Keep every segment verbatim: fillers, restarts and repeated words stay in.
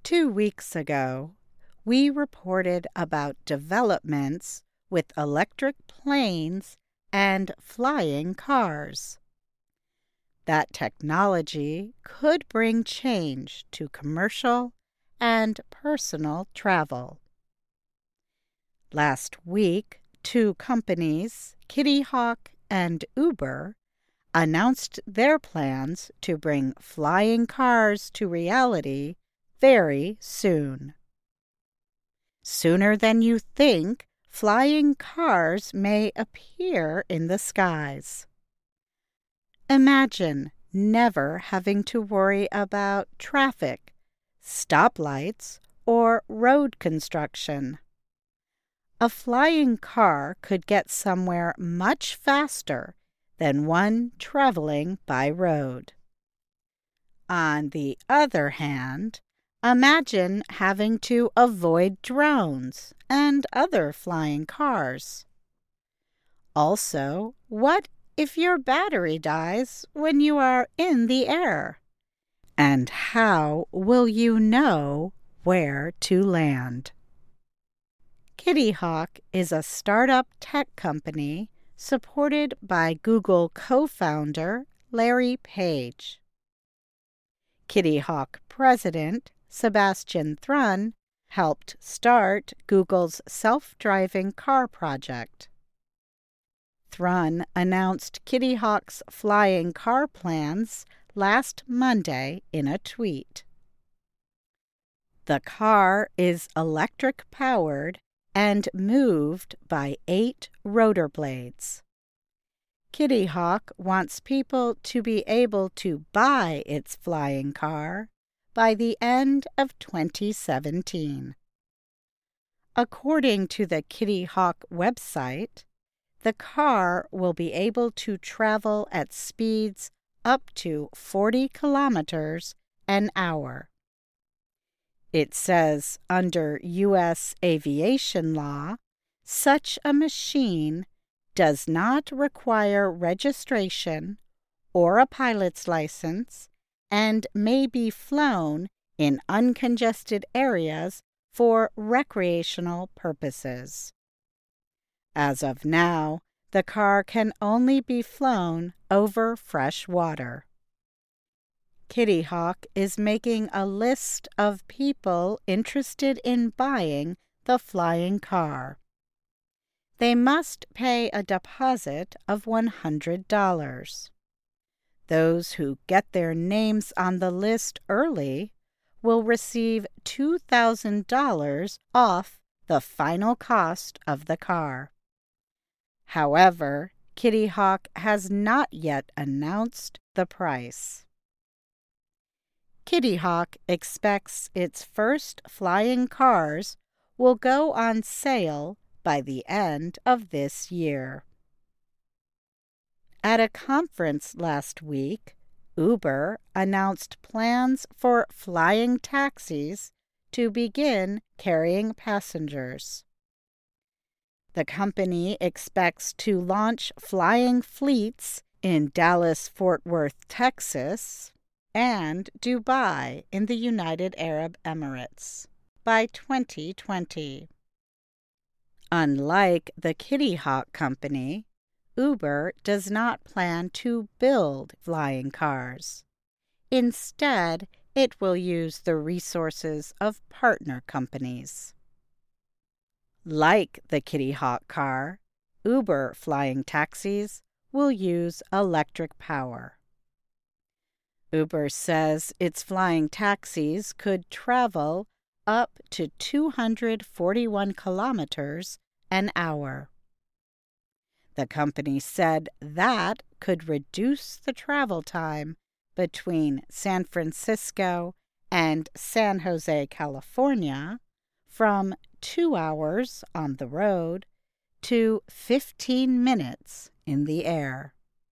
Two weeks ago, we reported about developments with electric planes and flying cars. That technology could bring change to commercial and personal travel. Last week, two companies, Kitty Hawk and Uber, announced their plans to bring flying cars to reality very soon. Sooner than you think, flying cars may appear in the skies. Imagine never having to worry about traffic, stoplights, or road construction. A flying car could get somewhere much faster than one traveling by road. On the other hand, imagine having to avoid drones and other flying cars. Also, what if your battery dies when you are in the air? And how will you know where to land? Kitty Hawk is a startup tech company supported by Google co-founder Larry Page. Kitty Hawk president Sebastian Thrun helped start Google's self-driving car project. Thrun announced Kitty Hawk's flying car plans last Monday in a tweet. The car is electric-powered and moved by eight rotor blades. Kitty Hawk wants people to be able to buy its flying car by the end of twenty seventeen. According to the Kitty Hawk website, the car will be able to travel at speeds up to forty kilometers an hour. It says under U S aviation law, such a machine does not require registration or a pilot's license and may be flown in uncongested areas for recreational purposes. As of now, the car can only be flown over fresh water. Kitty Hawk is making a list of people interested in buying the flying car. They must pay a deposit of one hundred dollars. Those who get their names on the list early will receive two thousand dollars off the final cost of the car. However, Kitty Hawk has not yet announced the price. Kitty Hawk expects its first flying cars will go on sale by the end of this year. At a conference last week, Uber announced plans for flying taxis to begin carrying passengers. The company expects to launch flying fleets in Dallas-Fort Worth, Texas, and Dubai in the United Arab Emirates by twenty twenty. Unlike the Kitty Hawk company, Uber does not plan to build flying cars. Instead, it will use the resources of partner companies. Like the Kitty Hawk car, Uber flying taxis will use electric power. Uber says its flying taxis could travel up to two hundred forty-one kilometers an hour. The company said that could reduce the travel time between San Francisco and San Jose, California, from two hours on the road to fifteen minutes in the air.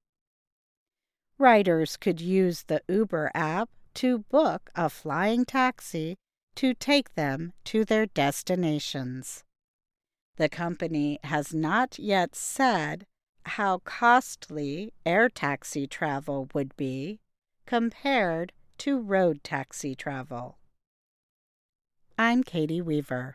Riders could use the Uber app to book a flying taxi to take them to their destinations. The company has not yet said how costly air taxi travel would be compared to road taxi travel. I'm Katie Weaver.